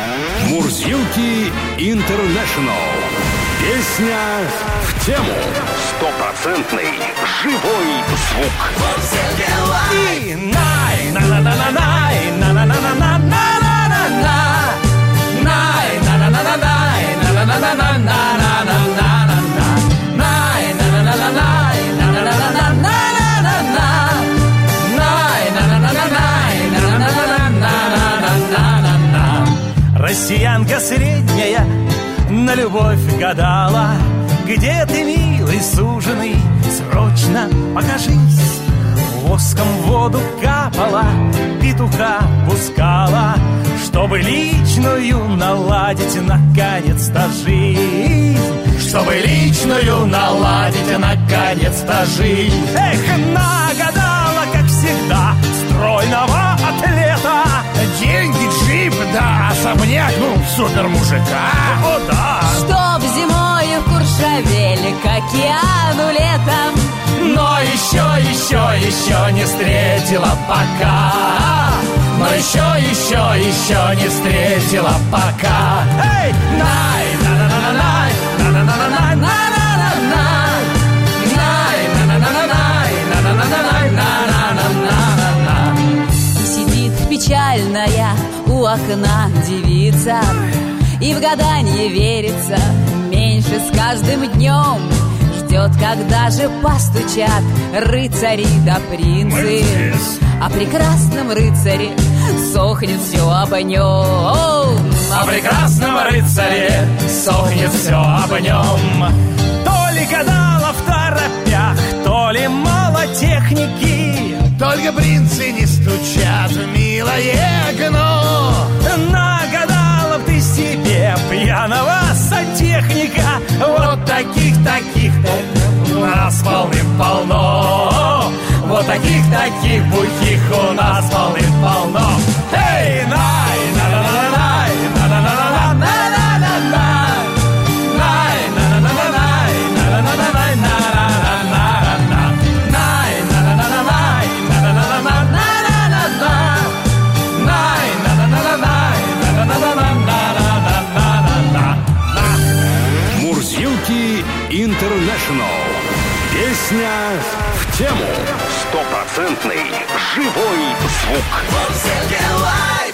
Мурзилки Интернешнл. Песня в тему. Стопроцентный живой звук. И най, на-на-на-на-най, на-на-на-на-на-на-на-на-на. Най, на-на-на-на-най, на-на-на-на-на-на-на-на-на. Най, на-на-на-на-най, на-на-на-на-на-на-на-на. Най, на-на-на-на-най, на-на-на-на-на-на-на-на. Россиянка средняя на любовь гадала. Где ты, милый суженый, срочно покажись. Воском в воду капала, петуха пускала, чтобы личную наладить наконец-то жизнь. Чтобы личную наладить наконец-то жизнь. Эх, нагадала, как всегда, стройного атлета. Деньги, джип, да, особняк, супер мужика. О, да. Чтоб зимой в Куршавеле к океану летом. Но еще не встретила пока. Но еще не встретила пока. Эй! Най, на-на-на-на-най, на-на-на-на-на-на-на-на. Най, на-на-на-на-най, на-на-на-на-най, на-на-на-на-на. И сидит печальная у окна девица, и в гаданье верится меньше с каждым днем. Ждет, когда же постучат рыцари да принцы. О прекрасном рыцаре сохнет все об нем. О прекрасном рыцаре сохнет все об нем. То ли гадала в торопях, то ли мало техники. Только принцы не стучат, милое окно. Нагадала б ты себе пьяного сантехника. Вот таких у нас полным-полно. Вот таких бухих у нас полным-полно. Эй, най, на-на-на-най, на-на-на-на-на-на-на-на. Най, на-на-на-на-най, на-на-на-на-най, на-на-на-на-на. Най, на-на-на-на-най, на-на-на-на-на-на-на. Най, на-на-на-на-най, на-на-на-на-на-на-на-на. Мурзилки Интернешнл. Песня в тему. Стопроцентный живой звук. Мурзилки лайв.